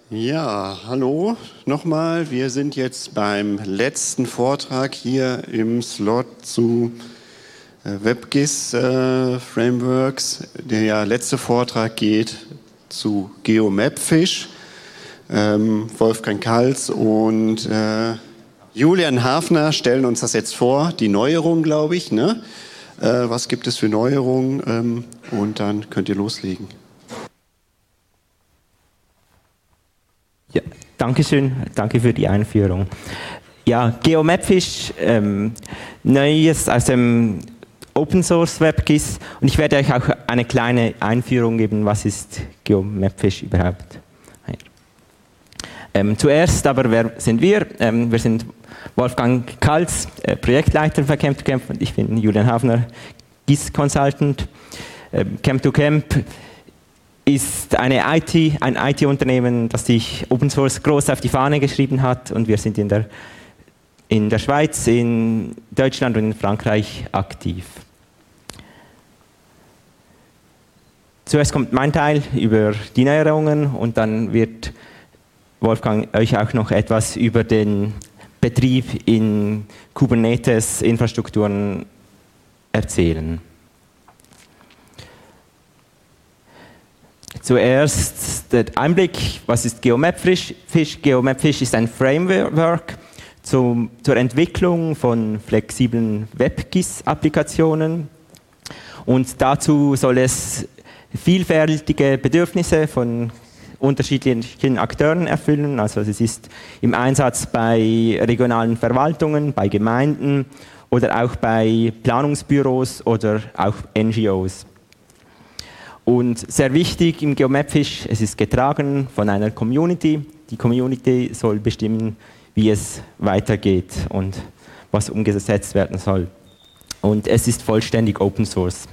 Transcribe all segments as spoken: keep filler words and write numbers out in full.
Ja, hallo nochmal. Wir sind jetzt beim letzten Vortrag hier im Slot zu äh, WebGIS äh, Frameworks. Der letzte Vortrag geht zu GeoMapFish. Ähm, Wolfgang Kals und äh, Julian Hafner stellen uns das jetzt vor. Die Neuerung, glaube ich. Ne? Äh, was gibt es für Neuerungen? Ähm, und dann könnt ihr loslegen. Ja, Dankeschön, danke für die Einführung. Ja, GeoMapFish, ähm, Neues aus dem Open Source WebGIS, und ich werde euch auch eine kleine Einführung geben, was ist GeoMapFish überhaupt. Ähm, zuerst aber, wer sind wir? Ähm, wir sind Wolfgang Kals, äh, Projektleiter für Camp to Camp, und ich bin Julian Hafner, GIS Consultant. Ähm, Camp to Camp ist eine I T, ein I T-Unternehmen, das sich Open Source groß auf die Fahne geschrieben hat, und wir sind in der, in der Schweiz, in Deutschland und in Frankreich aktiv. Zuerst kommt mein Teil über die Neuerungen, und dann wird Wolfgang euch auch noch etwas über den Betrieb in Kubernetes-Infrastrukturen erzählen. Zuerst der Einblick, was ist GeoMapFish? GeoMapFish ist ein Framework zum, zur Entwicklung von flexiblen WebGIS-Applikationen, und dazu soll es vielfältige Bedürfnisse von unterschiedlichen Akteuren erfüllen. Also es ist im Einsatz bei regionalen Verwaltungen, bei Gemeinden oder auch bei Planungsbüros oder auch N G Os. Und sehr wichtig im GeoMapFish, es ist getragen von einer Community. Die Community soll bestimmen, wie es weitergeht und was umgesetzt werden soll. Und es ist vollständig Open Source.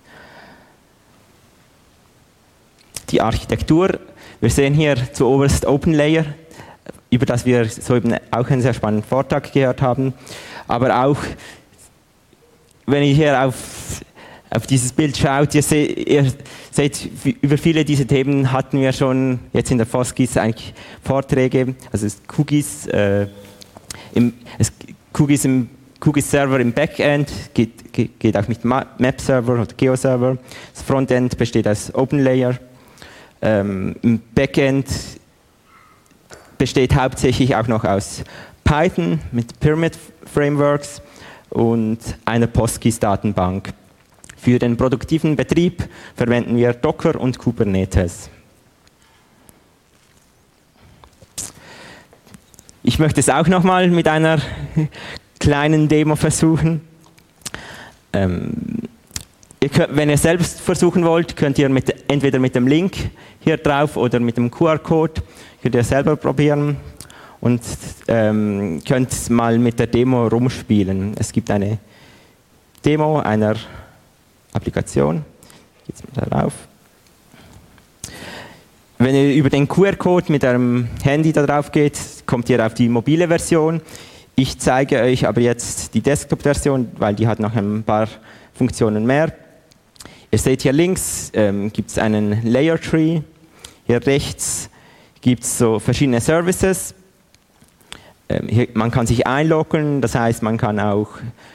Die Architektur, wir sehen hier zuoberst OpenLayer, über das wir soeben auch einen sehr spannenden Vortrag gehört haben. Aber auch, wenn ihr hier auf Auf dieses Bild schaut, ihr seht, ihr seht, über viele dieser Themen hatten wir schon jetzt in der FOSGIS eigentlich Vorträge. Also es QGIS, äh, im, es QGIS im QGIS-Server im Backend geht, geht, geht auch mit Map-Server oder Geo-Server. Das Frontend besteht aus OpenLayer. Ähm, Im Backend besteht hauptsächlich auch noch aus Python mit Pyramid-Frameworks und einer PostGIS-Datenbank. Für den produktiven Betrieb verwenden wir Docker und Kubernetes. Ich möchte es auch nochmal mit einer kleinen Demo versuchen. Ähm, ihr könnt, wenn ihr selbst versuchen wollt, könnt ihr mit, entweder mit dem Link hier drauf oder mit dem Q R-Code könnt ihr selber probieren und ähm, könnt mal mit der Demo rumspielen. Es gibt eine Demo einer Applikation. Geht's mal darauf. Wenn ihr über den Q R-Code mit eurem Handy da drauf geht, kommt ihr auf die mobile Version. Ich zeige euch aber jetzt die Desktop-Version, weil die hat noch ein paar Funktionen mehr. Ihr seht hier links ähm, gibt es einen Layer Tree. Hier rechts gibt es so verschiedene Services. Ähm, hier, man kann sich einloggen, das heißt, man kann auch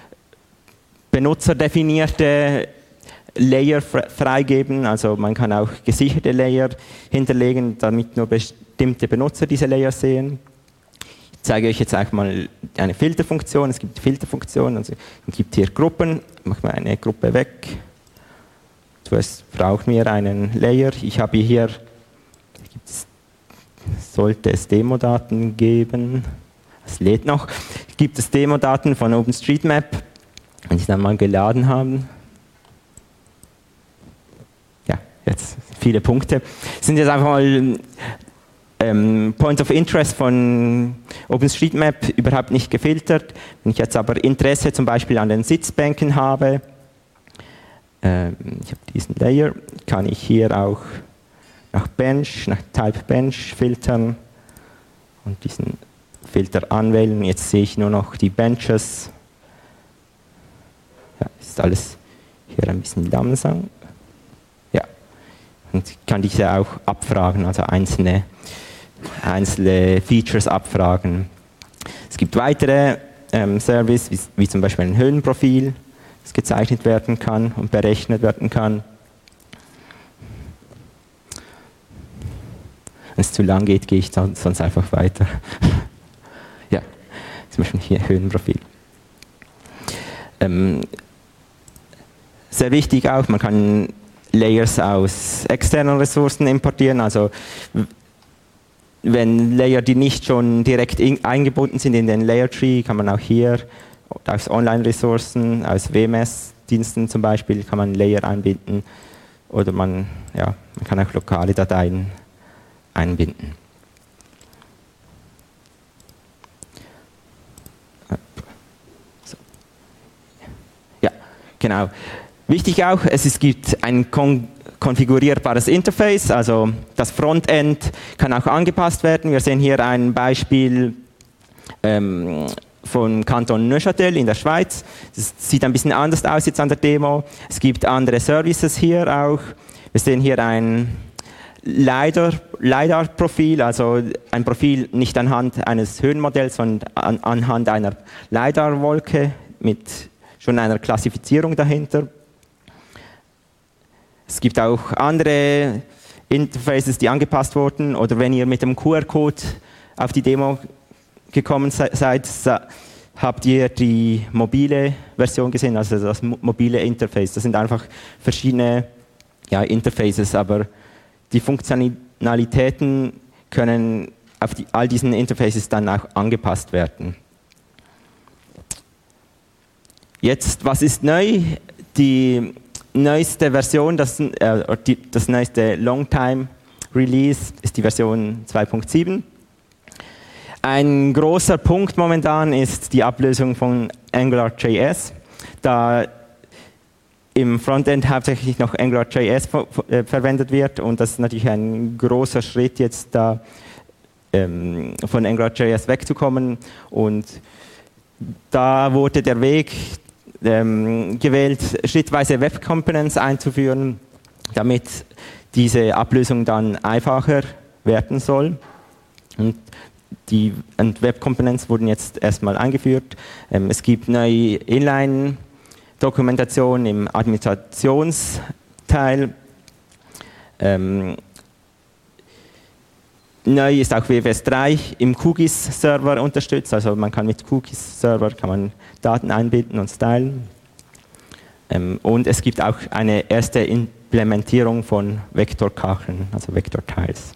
benutzerdefinierte Layer freigeben, also man kann auch gesicherte Layer hinterlegen, damit nur bestimmte Benutzer diese Layer sehen. Ich zeige euch jetzt auch mal eine Filterfunktion. Es gibt Filterfunktionen, also es gibt hier Gruppen. Ich mache mal eine Gruppe weg. Zuerst brauchen wir einen Layer. Ich habe hier, gibt's, sollte es Demo-Daten geben, es lädt noch, gibt es Demo-Daten von OpenStreetMap, wenn Sie dann mal geladen haben. Jetzt viele Punkte. Das sind jetzt einfach mal ähm, Points of Interest von OpenStreetMap, überhaupt nicht gefiltert. Wenn ich jetzt aber Interesse zum Beispiel an den Sitzbänken habe, ähm, ich habe diesen Layer, kann ich hier auch nach Bench, nach Type Bench filtern und diesen Filter anwählen. Jetzt sehe ich nur noch die Benches. Ja, ist alles hier ein bisschen langsam. Und kann diese auch abfragen, also einzelne einzelne Features abfragen. Es gibt weitere ähm, Services, wie, wie zum Beispiel ein Höhenprofil, das gezeichnet werden kann und berechnet werden kann. Wenn es zu lang geht, gehe ich dann, sonst einfach weiter. Ja, zum Beispiel hier Höhenprofil. Ähm, sehr wichtig auch, man kann Layers aus externen Ressourcen importieren, also wenn Layer, die nicht schon direkt in, eingebunden sind in den Layer Tree, kann man auch hier aus Online-Ressourcen, aus W M S-Diensten zum Beispiel, kann man Layer einbinden oder man, ja, man kann auch lokale Dateien einbinden. So. Ja, genau. Wichtig auch, es, es gibt ein kon konfigurierbares Interface, also das Frontend kann auch angepasst werden. Wir sehen hier ein Beispiel ähm, vom Kanton Neuchâtel in der Schweiz. Das sieht ein bisschen anders aus jetzt an der Demo. Es gibt andere Services hier auch. Wir sehen hier ein LiDAR-Profil, also ein Profil nicht anhand eines Höhenmodells, sondern an, anhand einer LiDAR-Wolke mit schon einer Klassifizierung dahinter. Es gibt auch andere Interfaces, die angepasst wurden. Oder wenn ihr mit dem Q R-Code auf die Demo gekommen seid, habt ihr die mobile Version gesehen, also das mobile Interface. Das sind einfach verschiedene ja, Interfaces, aber die Funktionalitäten können auf die, all diesen Interfaces dann auch angepasst werden. Jetzt, was ist neu? Die neueste Version, das, äh, die, das neueste Longtime-Release ist die Version zwei Punkt sieben. Ein großer Punkt momentan ist die Ablösung von AngularJS, da im Frontend hauptsächlich noch AngularJS ver äh, verwendet wird und das ist natürlich ein großer Schritt jetzt da ähm, von AngularJS wegzukommen und da wurde der Weg ähm, gewählt, schrittweise Web Components einzuführen, damit diese Ablösung dann einfacher werden soll. Und die Web Components wurden jetzt erstmal eingeführt. Ähm, es gibt neue Inline Dokumentation im Administrationsteil. Ähm, neu ist auch W W S drei im QGIS-Server unterstützt, also man kann mit QGIS-Server kann man Daten einbinden und stylen. Ähm, und es gibt auch eine erste Implementierung von Vektorkacheln, also Vektortiles.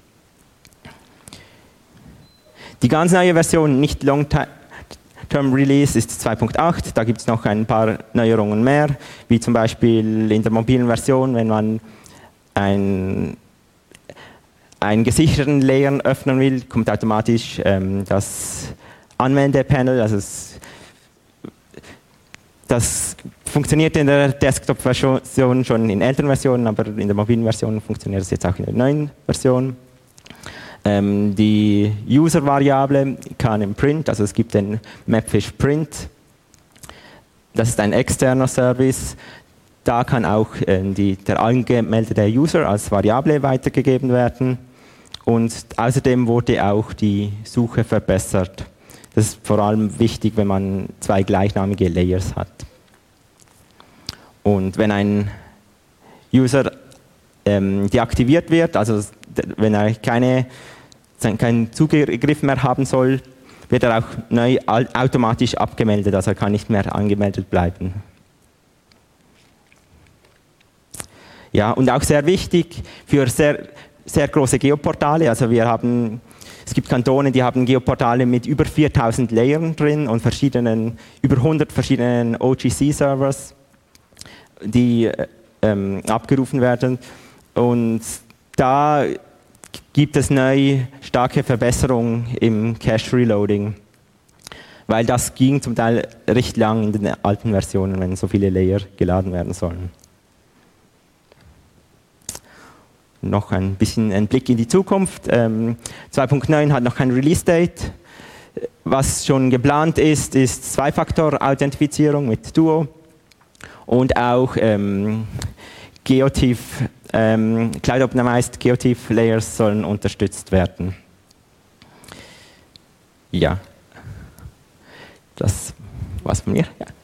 Die ganz neue Version, nicht Long-Term Release, ist zwei Punkt acht. Da gibt es noch ein paar Neuerungen mehr, wie zum Beispiel in der mobilen Version, wenn man ein, einen gesicherten Layer öffnen will, kommt automatisch ähm, das Anwendepanel. Also es, das funktioniert in der Desktop-Version schon in älteren Versionen, aber in der mobilen Version funktioniert es jetzt auch in der neuen Version. Ähm, die User-Variable kann im Print, also es gibt den Mapfish Print, das ist ein externer Service, da kann auch ähm, die, der angemeldete User als Variable weitergegeben werden und außerdem wurde auch die Suche verbessert. Das ist vor allem wichtig, wenn man zwei gleichnamige Layers hat. Und wenn ein User ähm, deaktiviert wird, also wenn er keine keinen Zugriff mehr haben soll, wird er auch neu automatisch abgemeldet, also er kann nicht mehr angemeldet bleiben. Ja, und auch sehr wichtig für sehr, sehr große Geoportale, also wir haben, es gibt Kantone, die haben Geoportale mit über viertausend Layern drin und verschiedenen, über hundert verschiedenen O G C-Servers, die ähm, abgerufen werden und da gibt es neu starke Verbesserungen im Cache-Reloading, weil das ging zum Teil recht lang in den alten Versionen, wenn so viele Layer geladen werden sollen. Noch ein bisschen ein Blick in die Zukunft. Ähm, zwei Punkt neun hat noch kein Release-Date. Was schon geplant ist, ist Zwei-Faktor-Authentifizierung mit Duo und auch ähm, Geotiff, ähm, Cloud Optimized Geotiff Layers sollen unterstützt werden. Ja, das war's von mir. Ja.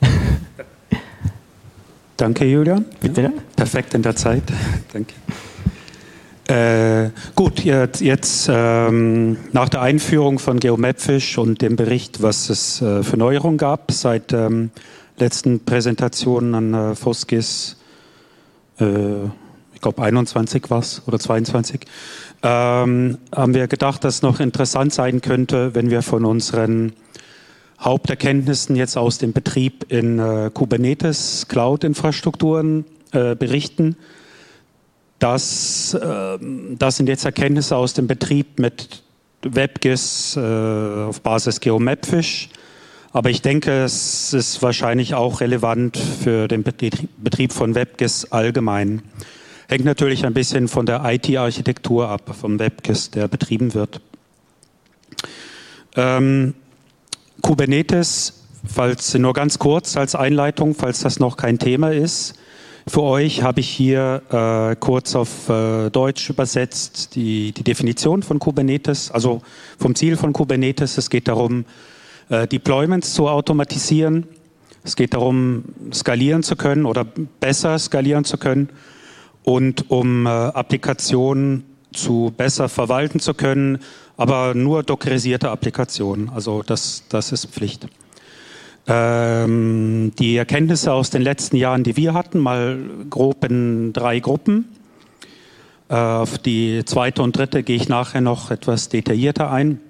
Danke, Julian. Bitte. Ja. Perfekt in der Zeit. Danke. Äh, gut, jetzt, jetzt ähm, nach der Einführung von GeoMapFish und dem Bericht, was es äh, für Neuerungen gab seit ähm, letzten Präsentationen an äh, FOSGIS, äh, ich glaube einundzwanzig war es oder zweiundzwanzig, ähm, haben wir gedacht, dass es noch interessant sein könnte, wenn wir von unseren Haupterkenntnissen jetzt aus dem Betrieb in äh, Kubernetes Cloud-Infrastrukturen äh, berichten. Das, äh, das sind jetzt Erkenntnisse aus dem Betrieb mit WebGIS äh, auf Basis GeoMapFish. Aber ich denke, es ist wahrscheinlich auch relevant für den Betrieb von WebGIS allgemein. Hängt natürlich ein bisschen von der I T-Architektur ab, vom WebGIS, der betrieben wird. Ähm, Kubernetes, falls nur ganz kurz als Einleitung, falls das noch kein Thema ist. Für euch habe ich hier äh, kurz auf äh, Deutsch übersetzt die, die Definition von Kubernetes, also vom Ziel von Kubernetes. Es geht darum, äh, Deployments zu automatisieren. Es geht darum, skalieren zu können oder besser skalieren zu können und um äh, Applikationen zu besser verwalten zu können, aber nur dockerisierte Applikationen. Also das, das ist Pflicht. Ähm, die Erkenntnisse aus den letzten Jahren, die wir hatten, mal grob in drei Gruppen. Äh, auf die zweite und dritte gehe ich nachher noch etwas detaillierter ein.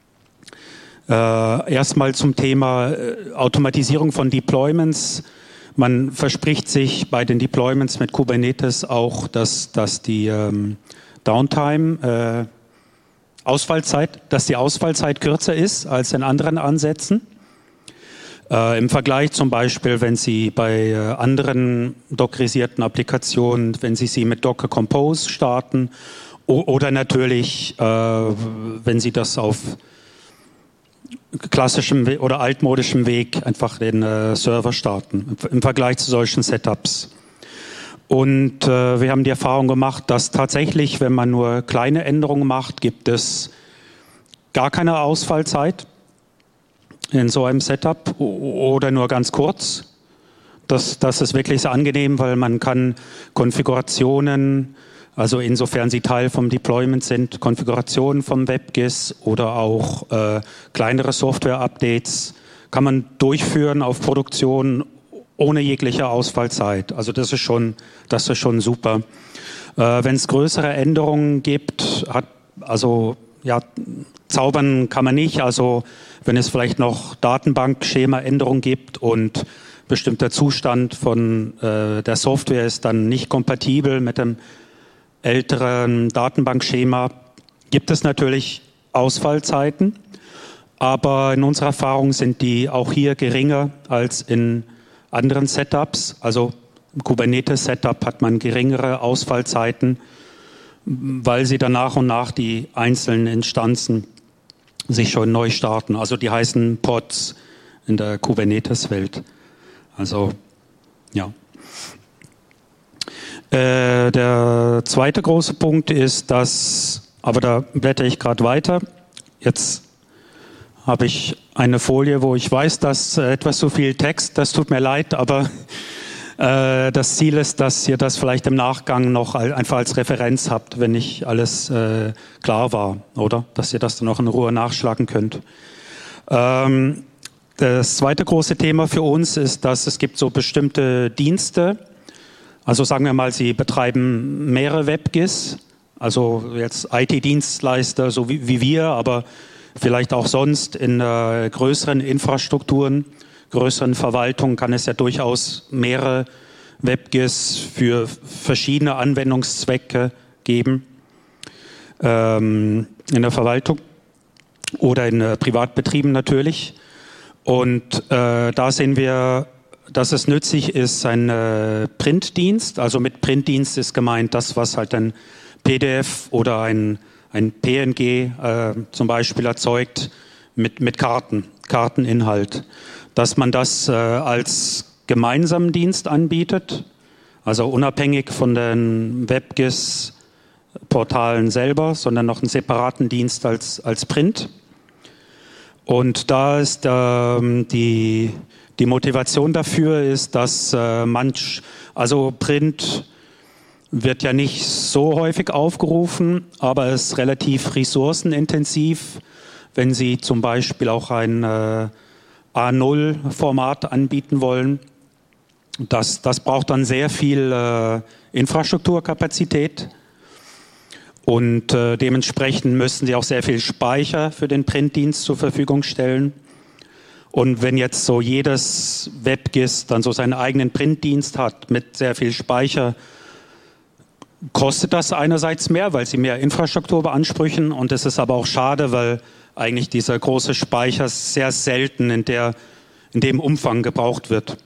Äh, erstmal zum Thema äh, Automatisierung von Deployments. Man verspricht sich bei den Deployments mit Kubernetes auch, dass, dass die ähm, Downtime, äh, Ausfallzeit, dass die Ausfallzeit kürzer ist als in anderen Ansätzen. Äh, Im Vergleich zum Beispiel, wenn Sie bei äh, anderen dockerisierten Applikationen, wenn Sie sie mit Docker Compose starten o- oder natürlich, äh, wenn Sie das auf klassischem We- oder altmodischem Weg einfach den äh, Server starten, im, im Vergleich zu solchen Setups. Und äh, wir haben die Erfahrung gemacht, dass tatsächlich, wenn man nur kleine Änderungen macht, gibt es gar keine Ausfallzeit in so einem Setup oder nur ganz kurz. Das, das ist wirklich sehr angenehm, weil man kann Konfigurationen, also insofern sie Teil vom Deployment sind, Konfigurationen vom WebGIS oder auch äh, kleinere Software-Updates kann man durchführen auf Produktion ohne jegliche Ausfallzeit. Also das ist schon, das ist schon super. Äh, wenn es größere Änderungen gibt, hat also ja, zaubern kann man nicht. Also wenn es vielleicht noch Datenbankschema-Änderungen gibt und bestimmter Zustand von äh, der Software ist dann nicht kompatibel mit dem älteren Datenbankschema, gibt es natürlich Ausfallzeiten. Aber in unserer Erfahrung sind die auch hier geringer als in anderen Setups. Also im Kubernetes-Setup hat man geringere Ausfallzeiten, weil sie dann nach und nach die einzelnen Instanzen sich schon neu starten. Also die heißen Pods in der Kubernetes-Welt. Also, ja. Äh, der zweite große Punkt ist, dass, aber da blättere ich gerade weiter, jetzt habe ich eine Folie, wo ich weiß, dass äh, etwas zu viel Text, das tut mir leid, aber äh, das Ziel ist, dass ihr das vielleicht im Nachgang noch all, einfach als Referenz habt, wenn nicht alles äh, klar war, oder? Dass ihr das dann noch in Ruhe nachschlagen könnt. Ähm, das zweite große Thema für uns ist, dass es gibt so bestimmte Dienste, also sagen wir mal, Sie betreiben mehrere WebGIS, also jetzt I T-Dienstleister, so wie, wie wir, aber vielleicht auch sonst in äh, größeren Infrastrukturen, größeren Verwaltungen kann es ja durchaus mehrere WebGIS für verschiedene Anwendungszwecke geben ähm, in der Verwaltung oder in äh, Privatbetrieben natürlich. Und äh, da sehen wir, dass es nützlich ist, ein äh, Printdienst. Also mit Printdienst ist gemeint das, was halt ein P D F oder ein ein P N G äh, zum Beispiel erzeugt mit, mit Karten, Karteninhalt, dass man das äh, als gemeinsamen Dienst anbietet, also unabhängig von den WebGIS-Portalen selber, sondern noch einen separaten Dienst als, als Print. Und da ist ähm, die, die Motivation dafür ist, dass äh, manch, also Print wird ja nicht so häufig aufgerufen, aber es ist relativ ressourcenintensiv, wenn Sie zum Beispiel auch ein äh, A null Format anbieten wollen. Das, das braucht dann sehr viel äh, Infrastrukturkapazität. Und äh, dementsprechend müssen Sie auch sehr viel Speicher für den Printdienst zur Verfügung stellen. Und wenn jetzt so jedes WebGIS dann so seinen eigenen Printdienst hat mit sehr viel Speicher, kostet das einerseits mehr, weil Sie mehr Infrastruktur beanspruchen. Und es ist aber auch schade, weil eigentlich dieser große Speicher sehr selten in, der, in dem Umfang gebraucht wird.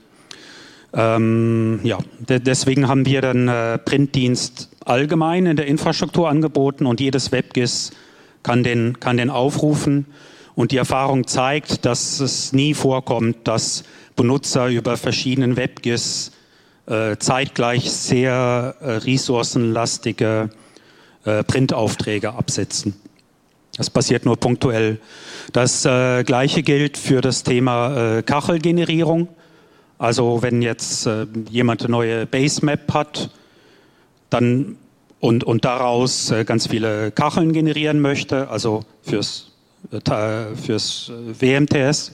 Ähm, ja, de- deswegen haben wir dann äh, Printdienst allgemein in der Infrastruktur angeboten und jedes WebGIS kann den, kann den aufrufen. Und die Erfahrung zeigt, dass es nie vorkommt, dass Benutzer über verschiedenen WebGIS äh, zeitgleich sehr äh, ressourcenlastige äh, Printaufträge absetzen. Das passiert nur punktuell. Das äh, Gleiche gilt für das Thema äh, Kachelgenerierung. Also wenn jetzt äh, jemand eine neue Basemap hat dann, und, und daraus äh, ganz viele Kacheln generieren möchte, also fürs, äh, fürs W M T S,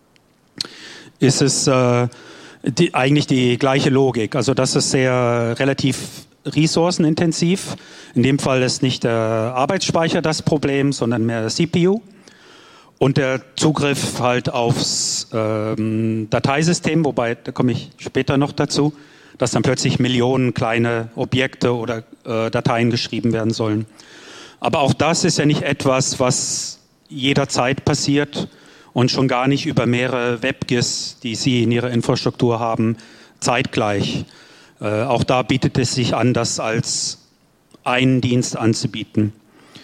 ist es äh, die, eigentlich die gleiche Logik. Also das ist sehr relativ ressourcenintensiv. In dem Fall ist nicht der Arbeitsspeicher das Problem, sondern mehr C P U. Und der Zugriff halt aufs ähm, Dateisystem, wobei, da komme ich später noch dazu, dass dann plötzlich Millionen kleine Objekte oder äh, Dateien geschrieben werden sollen. Aber auch das ist ja nicht etwas, was jederzeit passiert und schon gar nicht über mehrere WebGIS, die Sie in Ihrer Infrastruktur haben, zeitgleich. Äh, auch da bietet es sich an, das als einen Dienst anzubieten.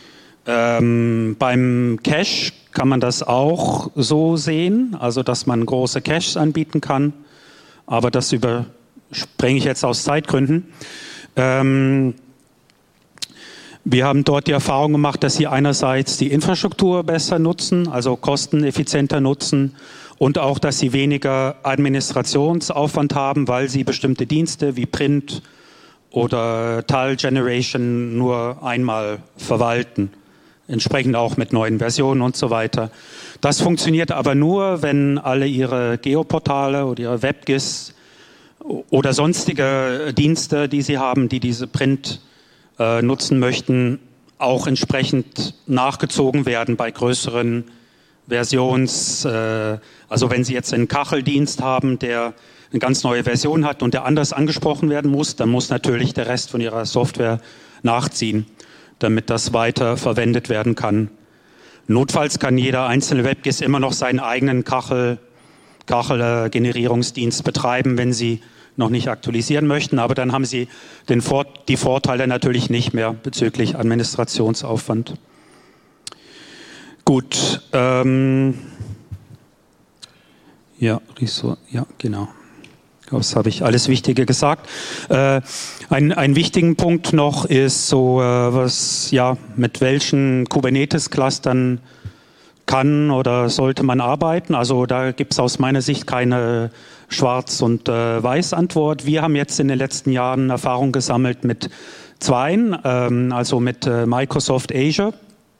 Ähm, beim Cache kann man das auch so sehen, also dass man große Caches anbieten kann, aber das überspringe ich jetzt aus Zeitgründen. Ähm, wir haben dort die Erfahrung gemacht, dass sie einerseits die Infrastruktur besser nutzen, also kosteneffizienter nutzen und auch, dass sie weniger Administrationsaufwand haben, weil sie bestimmte Dienste wie Print oder Tile Generation nur einmal verwalten. Entsprechend auch mit neuen Versionen und so weiter. Das funktioniert aber nur, wenn alle Ihre Geoportale oder Ihre WebGIS oder sonstige Dienste, die Sie haben, die diese Print äh, nutzen möchten, auch entsprechend nachgezogen werden bei größeren Versions. Äh, also wenn Sie jetzt einen Kacheldienst haben, der eine ganz neue Version hat und der anders angesprochen werden muss, dann muss natürlich der Rest von Ihrer Software nachziehen, damit das weiter verwendet werden kann. Notfalls kann jeder einzelne WebGIS immer noch seinen eigenen Kachel, Kachel-Generierungsdienst betreiben, wenn Sie noch nicht aktualisieren möchten. Aber dann haben Sie den Vor- die Vorteile natürlich nicht mehr bezüglich Administrationsaufwand. Gut. Ähm, ja, ja, genau. Das habe ich alles Wichtige gesagt. Äh, ein, ein wichtigen Punkt noch ist so, äh, was, ja, mit welchen Kubernetes-Clustern kann oder sollte man arbeiten. Also da gibt es aus meiner Sicht keine Schwarz- und äh, Weiß-Antwort. Wir haben jetzt in den letzten Jahren Erfahrung gesammelt mit zweien, ähm, also mit äh, Microsoft Azure.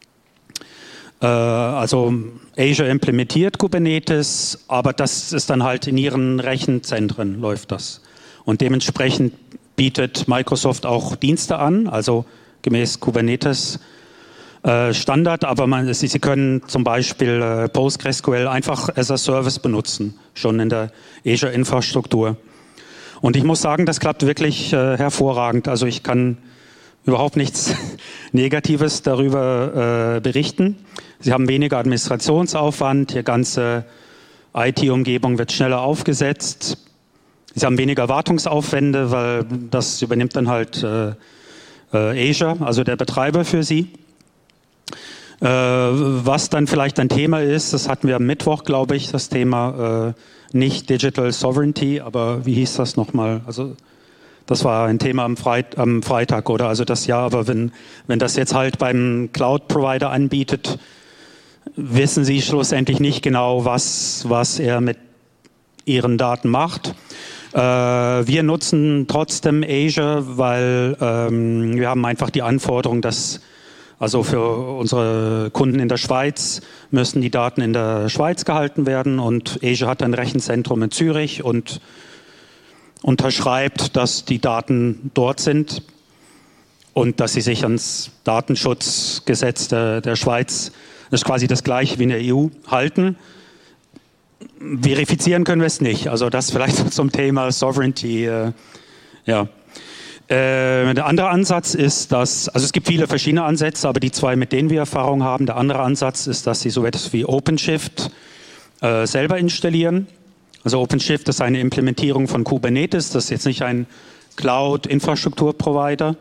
Also Azure implementiert Kubernetes, aber das ist dann halt in ihren Rechenzentren läuft das. Und dementsprechend bietet Microsoft auch Dienste an, also gemäß Kubernetes äh, Standard, aber man, sie, sie können zum Beispiel äh, PostgreSQL einfach as a Service benutzen, schon in der Azure-Infrastruktur. Und ich muss sagen, das klappt wirklich äh, hervorragend. Also ich kann überhaupt nichts Negatives darüber äh, berichten. Sie haben weniger Administrationsaufwand, die ganze I T-Umgebung wird schneller aufgesetzt. Sie haben weniger Wartungsaufwände, weil das übernimmt dann halt äh, äh, Azure, also der Betreiber für Sie. Äh, was dann vielleicht ein Thema ist, das hatten wir am Mittwoch, glaube ich, das Thema äh, nicht Digital Sovereignty, aber wie hieß das nochmal? Also das war ein Thema am, Freit- am Freitag, oder? Also das ja, aber wenn, wenn das jetzt halt beim Cloud-Provider anbietet, wissen Sie schlussendlich nicht genau, was, was er mit Ihren Daten macht. Äh, wir nutzen trotzdem Azure, weil ähm, wir haben einfach die Anforderung, dass also für unsere Kunden in der Schweiz müssen die Daten in der Schweiz gehalten werden und Azure hat ein Rechenzentrum in Zürich und unterschreibt, dass die Daten dort sind und dass sie sich ans Datenschutzgesetz der, der Schweiz, das ist quasi das gleiche wie in der E U, halten. Verifizieren können wir es nicht. Also das vielleicht zum Thema Sovereignty. Äh, ja. Äh, der andere Ansatz ist, dass, also es gibt viele verschiedene Ansätze, aber die zwei, mit denen wir Erfahrung haben, der andere Ansatz ist, dass sie so etwas wie OpenShift äh, selber installieren. Also OpenShift ist eine Implementierung von Kubernetes, das ist jetzt nicht ein Cloud-Infrastruktur-Provider.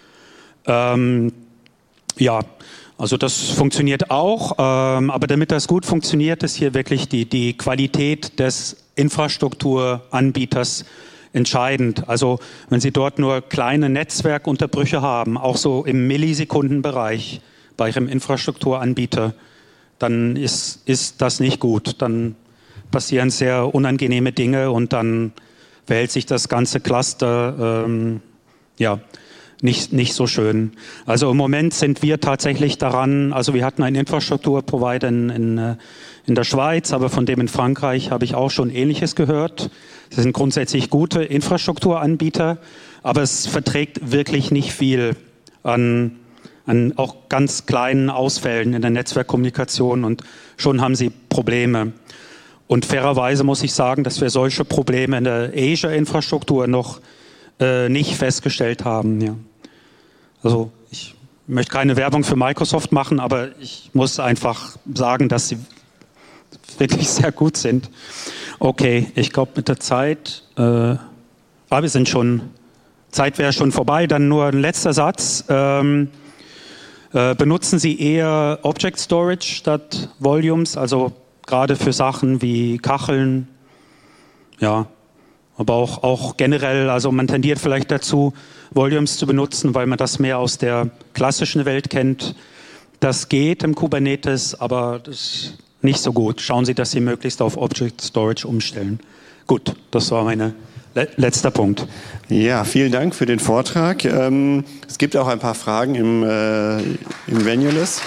Ähm, ja, also das funktioniert auch, ähm, aber damit das gut funktioniert, ist hier wirklich die, die Qualität des Infrastrukturanbieters entscheidend. Also wenn Sie dort nur kleine Netzwerkunterbrüche haben, auch so im Millisekundenbereich bei Ihrem Infrastrukturanbieter, dann ist, ist das nicht gut. Dann passieren sehr unangenehme Dinge und dann verhält sich das ganze Cluster ähm, ja, nicht, nicht so schön. Also im Moment sind wir tatsächlich daran, also wir hatten einen Infrastrukturprovider in, in, in der Schweiz, aber von dem in Frankreich habe ich auch schon Ähnliches gehört. Das sind grundsätzlich gute Infrastrukturanbieter, aber es verträgt wirklich nicht viel an, an auch ganz kleinen Ausfällen in der Netzwerkkommunikation und schon haben sie Probleme. Und fairerweise muss ich sagen, dass wir solche Probleme in der Azure-Infrastruktur noch äh, nicht festgestellt haben. Ja. Also ich möchte keine Werbung für Microsoft machen, aber ich muss einfach sagen, dass sie wirklich sehr gut sind. Okay, ich glaube mit der Zeit, äh, ah, wir sind schon, Zeit wäre schon vorbei, dann nur ein letzter Satz. Ähm, äh, benutzen Sie eher Object Storage statt Volumes, also gerade für Sachen wie Kacheln, ja, aber auch, auch generell, also man tendiert vielleicht dazu, Volumes zu benutzen, weil man das mehr aus der klassischen Welt kennt. Das geht im Kubernetes, aber das ist nicht so gut. Schauen Sie, dass Sie möglichst auf Object Storage umstellen. Gut, das war mein le- letzter Punkt. Ja, vielen Dank für den Vortrag. Ähm, es gibt auch ein paar Fragen im, äh, im Venulist.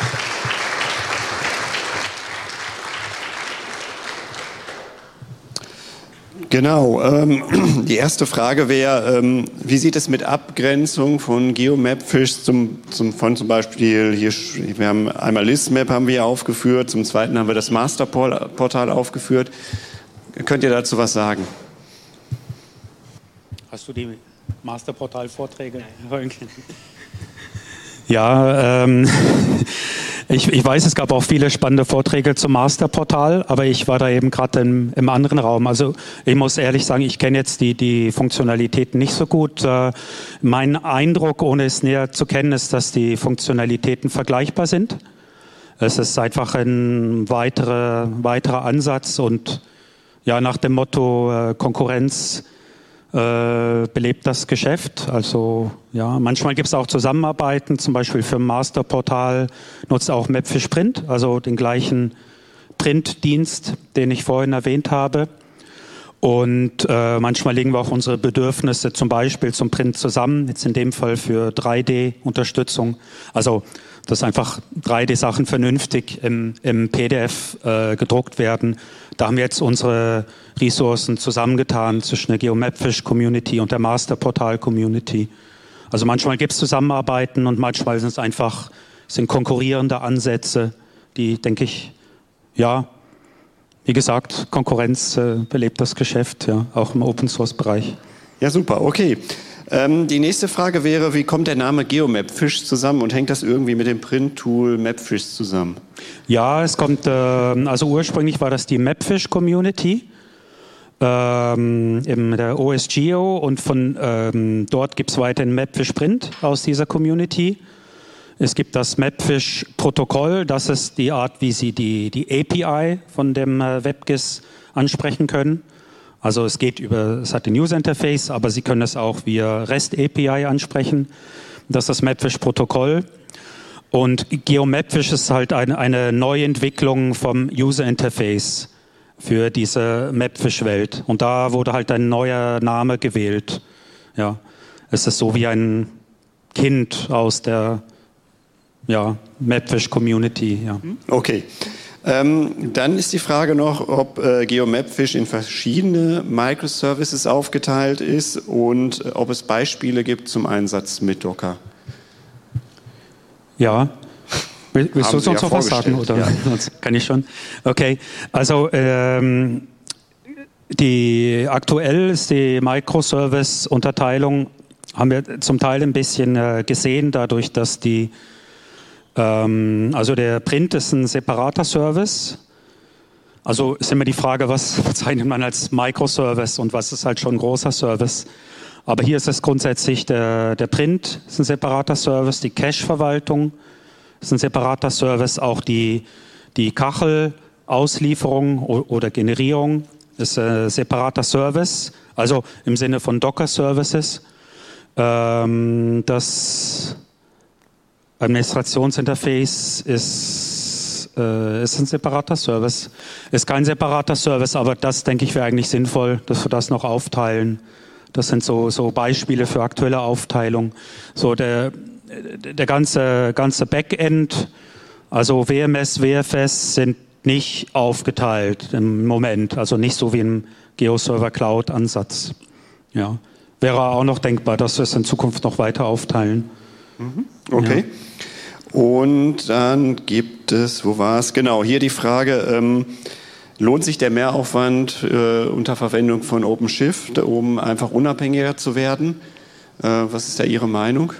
Genau, ähm, die erste Frage wäre, ähm, wie sieht es mit Abgrenzung von GeoMapFish zum, zum, von zum Beispiel, hier, wir haben einmal ListMap haben wir aufgeführt, zum zweiten haben wir das Masterportal aufgeführt. Könnt ihr dazu was sagen? Hast du die Masterportal-Vorträge? Ja, ähm, ich, ich weiß, es gab auch viele spannende Vorträge zum Masterportal, aber ich war da eben gerade im, im anderen Raum. Also ich muss ehrlich sagen, ich kenne jetzt die, die Funktionalitäten nicht so gut. Äh, mein Eindruck, ohne es näher zu kennen, ist, dass die Funktionalitäten vergleichbar sind. Es ist einfach ein weiterer, weiterer Ansatz und ja, nach dem Motto äh, Konkurrenz Äh, belebt das Geschäft. Also ja, manchmal gibt es auch Zusammenarbeiten, zum Beispiel für ein Masterportal nutzt auch Mapfish Print, also den gleichen Printdienst, den ich vorhin erwähnt habe. Und äh, manchmal legen wir auch unsere Bedürfnisse zum Beispiel zum Print zusammen, jetzt in dem Fall für drei D-Unterstützung. Also dass einfach drei D-Sachen vernünftig im, im P D F äh, gedruckt werden. Da haben wir jetzt unsere Ressourcen zusammengetan zwischen der GeoMapFish-Community und der Masterportal-Community. Also manchmal gibt es Zusammenarbeiten und manchmal sind es einfach sind konkurrierende Ansätze, die, denke ich, ja, wie gesagt, Konkurrenz äh, belebt das Geschäft, ja, auch im Open-Source-Bereich. Ja, super, okay. Ähm, die nächste Frage wäre, wie kommt der Name GeoMapFish zusammen und hängt das irgendwie mit dem Print-Tool Mapfish zusammen? Ja, es kommt, äh, also ursprünglich war das die Mapfish-Community ähm, in der O S G O und von ähm, dort gibt es weiterhin Mapfish Print aus dieser Community. Es gibt das Mapfish-Protokoll, das ist die Art, wie Sie die, die A P I von dem äh, WebGIS ansprechen können. Also es geht über, es hat ein User Interface, aber Sie können es auch via REST A P I ansprechen. Das ist das Mapfish-Protokoll. Und GeoMapFish ist halt eine, eine Neuentwicklung vom User Interface für diese Mapfish-Welt. Und da wurde halt ein neuer Name gewählt. Ja, es ist so wie ein Kind aus der ja, Mapfish-Community. Ja. Okay. Ähm, dann ist die Frage noch, ob äh, GeoMapFish in verschiedene Microservices aufgeteilt ist und äh, ob es Beispiele gibt zum Einsatz mit Docker. Ja. Willst Haben du sonst ja noch was sagen? Oder? Ja. Kann ich schon. Okay. Also ähm, die aktuell ist die Microservice-Unterteilung, haben wir zum Teil ein bisschen äh, gesehen, dadurch, dass die ähm, also der Print ist ein separater Service. Also ist immer die Frage, was bezeichnet man als Microservice und was ist halt schon ein großer Service. Aber hier ist es grundsätzlich der, der Print ist ein separater Service, die Cache-Verwaltung ist ein separater Service, auch die, die Kachel-Auslieferung oder Generierung ist ein separater Service, also im Sinne von Docker-Services. Ähm, das Administrationsinterface ist, äh, ist ein separater Service, ist kein separater Service, aber das, denke ich, wäre eigentlich sinnvoll, dass wir das noch aufteilen. Das sind so, so Beispiele für aktuelle Aufteilung. So der, der ganze, ganze Backend, also W M S, W F S sind nicht aufgeteilt im Moment, also nicht so wie im GeoServer Cloud Ansatz. Ja. Wäre auch noch denkbar, dass wir es in Zukunft noch weiter aufteilen. Okay. Ja. Und dann gibt es, wo war es? Genau, hier die Frage, ähm, lohnt sich der Mehraufwand äh, unter Verwendung von OpenShift, um einfach unabhängiger zu werden? Äh, was ist da Ihre Meinung?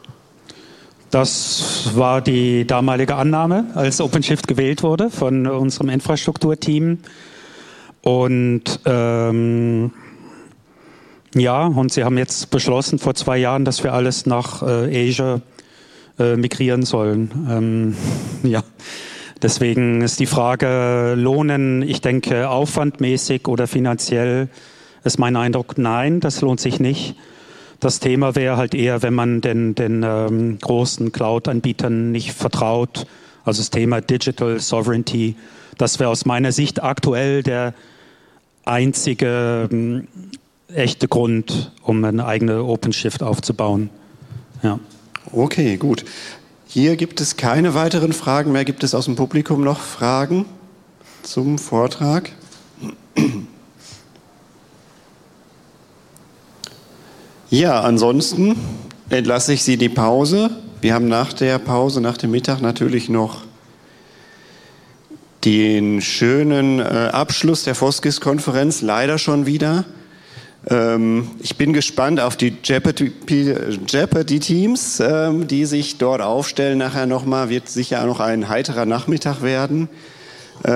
Das war die damalige Annahme, als OpenShift gewählt wurde von unserem Infrastrukturteam. Und ähm, ja, und sie haben jetzt beschlossen vor zwei Jahren, dass wir alles nach äh, Azure äh, migrieren sollen. Ähm, ja. Deswegen ist die Frage, lohnen, ich denke, aufwandmäßig oder finanziell, ist mein Eindruck, nein, das lohnt sich nicht. Das Thema wäre halt eher, wenn man den, den ähm, großen Cloud-Anbietern nicht vertraut, also das Thema Digital Sovereignty, das wäre aus meiner Sicht aktuell der einzige ähm, echte Grund, um eine eigene OpenShift aufzubauen. Ja. Okay, gut. Hier gibt es keine weiteren Fragen mehr. Gibt es aus dem Publikum noch Fragen zum Vortrag? Ja, ansonsten entlasse ich Sie die Pause. Wir haben nach der Pause, nach dem Mittag natürlich noch den schönen äh, Abschluss der Foskis-Konferenz, leider schon wieder. Ich bin gespannt auf die Jeopardy-Teams, die sich dort aufstellen. Nachher nochmal wird sicher auch noch ein heiterer Nachmittag werden.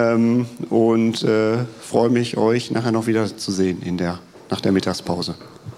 Und freue mich, euch nachher noch wieder zu sehen in der, nach der Mittagspause.